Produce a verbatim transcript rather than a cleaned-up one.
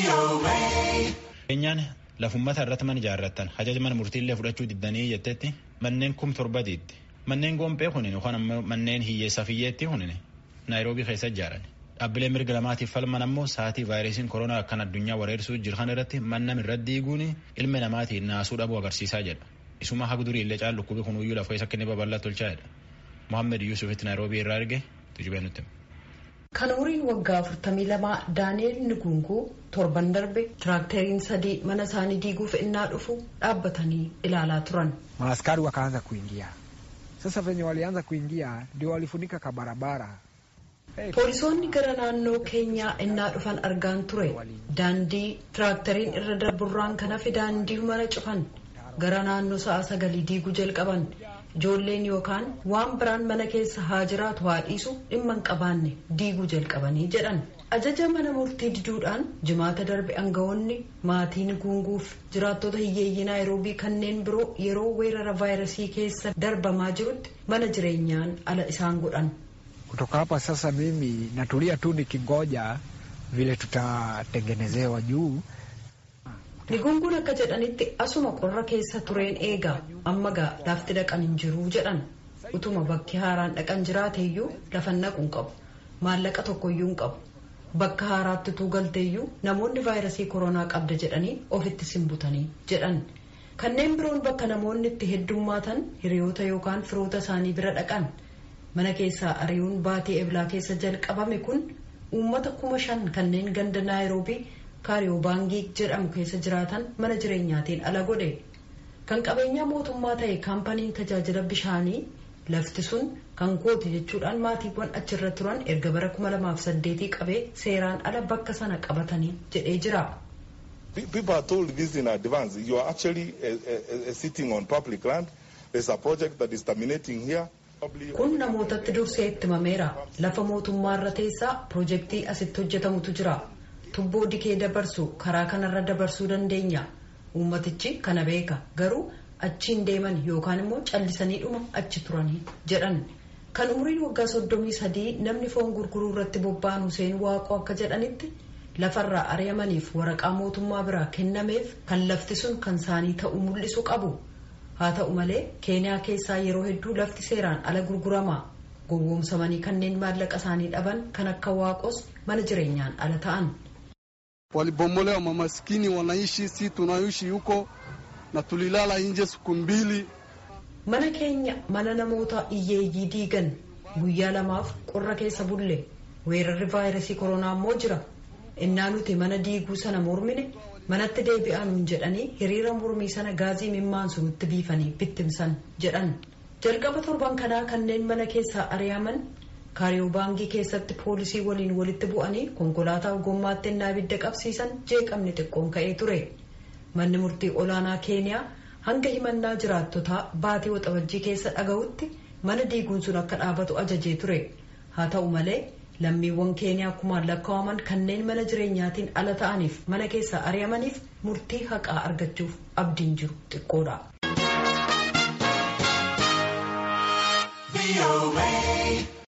Keenyaan lafummata irratti mana ijaarratan hajaja mana murtiillee fudhachuu diddanii jettetti manneen kum torbatiitti manneen gompee kunin yookaan ammoo manneen hiyyeessa fiyyeetti kunin Naayiroobii keessa ijaaran. Dhaabbilee mirga lamaatiif falman ammoo sa'aatii vaayirasiin koronaa kan addunyaa wareersuu jiran irratti manna irratti diiguun ilmi namaatiin naasuu dhabuu agarsiisaa jedha. Isuma haga durii illee caalu dhukkubii kunuyyuu lafa isa kennee babal'aa tolchaadha. Mohaammed Yuusufitti Naayiroobii irraa arge tujubee nutti. Kan umriin waggaa afurtamii lamaa Daani'eel Nugunguu torban darbe tiraakteriin sadii mana isaanii diiguuf innaa dhufu dhaabbatanii ilaalaa turan. Maaskari wakaanza kuingia. Sasa venye walianza kuingia ndio walifunika ka barabara. Poolisoonni gara naannoo keenyaa innaa dhufan argaan ture. Daandii tiraakteriin irra darburraan kan hafe daandii mana cufan. Gara naannoo sa'a sagalii diiguu jalqaban. Ijoolleen yookaan waan biraan mana keessa haa jiraatu haa dhiisu dhimma hin qabaanne diiguu jalqabanii jedhan. Ajaja mana murtii diduudhaan jimaata darbe aangawoonni maatiin Nugunguuf jiraattota hiyyeeyyii Naayiroobii kanneen biroo yeroo weerara vaayirasii keessa darbamaa jirutti mana jireenyaan ala isaan godhan. Kutoka hapa sasa mimi natulia tu nikingoja vile tutatengenezewa juu. Nugunguun akka jedhanitti asuma qorra keessa tureen eegaa amma gaa lafti dhaqan hin jiru jedhan. Utuma bakki haaraan dhaqan jiraateeyyuu lafan naquun qabu. Maallaqa tokkoyyuu hin qabu. Bakka haaraatti tuu galteeyyuu namoonni vaayirasii koronaa qabda jedhanii ofitti simbutanii jedhan. Kanneen biroon bakka namoonni itti heddummaatan hiriyoota yookaan firoota isaanii bira dhaqan. Mana keessaa ari'uun baatii eblaa keessa jalqabame kun uummata kuma shan kanneen ganda Naayiroobii Kaariyoobaangii jedhamu keessa jiraatan mana jireenyaatiin ala godhe. Kan qabeenyaa mootummaa ta'e kaampaniin tajaajila bishaanii lafti sun kan kooti jechuudhaan maatiiwwan achirra turan erga bara kuma lamaaf saddeetii qabee seeraan ala bakka sana qabatanii jedhee jira. People are told this in advance. You are actually uh, uh, uh, sitting on public land. There's a project that is terminating here. Kun namootatti dursee itti himameera. Lafa mootummaa irra teessaa piroojeektii asitti hojjetamutu jira. Tubboo dikee dabarsu karaa kanarra dabarsuu dandeenya. Uummatichi kana beeka. Garuu achiin deeman yookaan immoo callisanii dhuma achi turanii jedhan. Kan umriin waggaa soddomii sadii namni foon gurguruu irratti bobba'an Huseen Waaqoo akka jedhanitti lafarraa ari'amaniif waraqaa mootummaa biraa kennameef kan lafti sun kan isaanii ta'uu mul'isu qabu. Haa ta'u malee Keeniyaa keessaa yeroo hedduu lafti seeraan ala gurgurama. Gowwoomsamanii kanneen maallaqa isaanii dhaban kan akka Waaqos mana jireenyaan ala ta'an. Walibomolewa mamaskini wanaishi si tunaishi huko na tulilala nje siku mbili. Mana keenya mana namoota hiyyeeyyii diigan guyyaa lamaaf qorra keessa bulle. Weerarri vaayirasii koronaa immoo jira. Innaa nuti mana diiguu sana mormine manatti deebi'an jedhanii hiriira mormii sana gaazii mimmaansu nutti biifanii bittimsan jedhan. Jalqaba torban kanaa kanneen mana keessaa ari'aman Kaariyoobaangii keessatti poolisii waliin walitti bu'anii konkolaataa gommaatti innaa ibidda qabsiisan jeeqamni xiqqoon ka'ee ture. Manni murtii olaanaa Keeniyaa hanga himannaa jiraattotaa baatii waxabajjii keessa dhaga'utti mana diiguun sun akka dhaabatu ajajee ture. Haa ta'u malee lammiiwwan Keeniyaa kumaan lakkaa'aman kanneen mana jireenyaatiin ala ta'aniif mana keessaa ari'amaniif murtii haqaa argachuuf abdiin jiru xiqqoodha.